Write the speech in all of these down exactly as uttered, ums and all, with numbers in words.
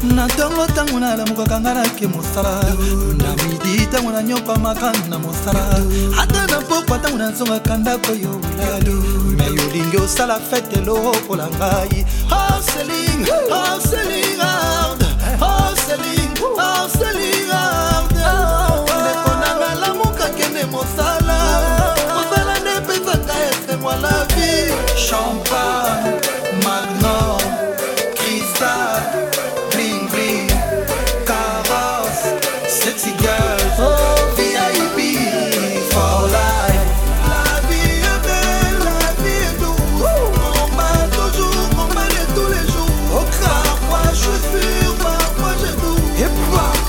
Na tongo tango na la muka kangana ke mosala na midi tango na nyopa makana mosala hata na pokwa tango na zonga kanda ko yo ulado me yolinge osala fete lo kolangai hustling hustling out hustling hustling out le konanga la muka kene mosala mosala ne pesa ka este moi la vie champagne magnum cristal bling bling carrosse sexy girls oh V I P for life la vie est belle la vie est douce on bat toujours on bat tous les jours parfois je suis parfois je doute et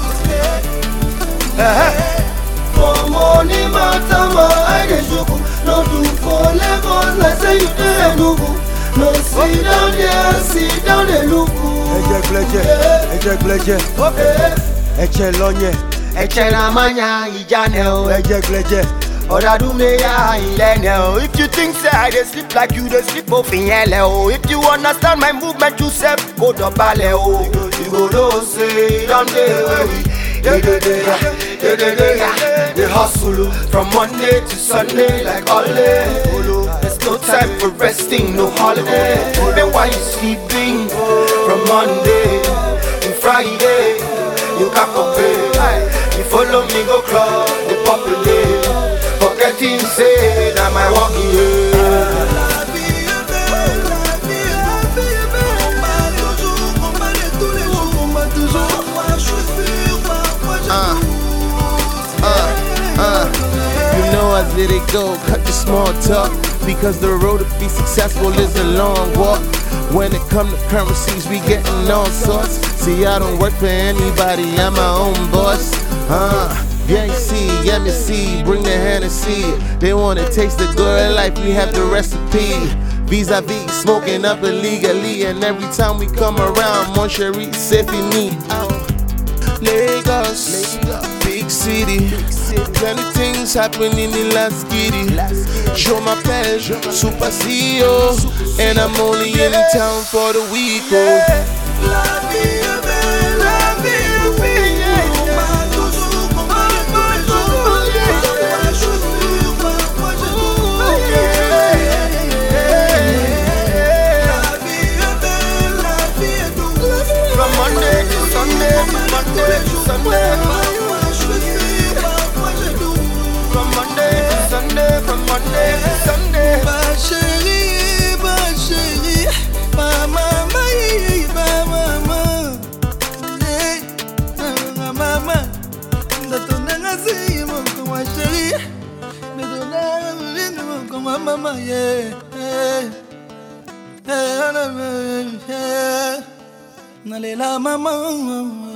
pas for money matama I dey joke no do for levels like say you dey look no sit down there sit down dey look eje gleje eje gleje eje lonye eche na manya ijane o eje gleje oda do me ya ilene o if you think say I dey sleep like you dey sleep off in yele o if you understand my movement you sef go dobale o you go know say don dey wey we dey dey dey dey dey dey dey hustle from Monday to Sunday like holiday. There's no time for resting, no holiday. Then why you sleeping from Monday to Friday? You can't compare. You follow me go club, the populate. Forgetting say that my walking here. You know I let it go, cut the small talk. Because the road to be successful is a long walk. When it come to currencies, we getting all sorts. See, I don't work for anybody, I'm my own boss. Uh, yeah, you see, yeah, me see, bring the Hennessy. They wanna taste the good life, we have the recipe. Vis-a-vis, smoking up illegally. And every time we come around, mon chéri, c'est fini. Lagos, big city, plenty things happening in Las Giddy. Je m'appelle Super C E O, and I'm only in town for the week. La vie est belle, la vie est belle. On va toujours, on va toujours. Je suis moi je doute. La vie est belle, la vie est douce. From Monday to Sunday, from Monday to Sunday. From Monday to Sunday, from Monday to Sunday. Ma chérie, ma chérie, ma maman, ma maman, ma maman. Ndatonanga si mon ma chérie, me donna mon ma maman, yeah. Eh, eh, eh, eh, eh, eh, eh, eh, eh, eh, eh,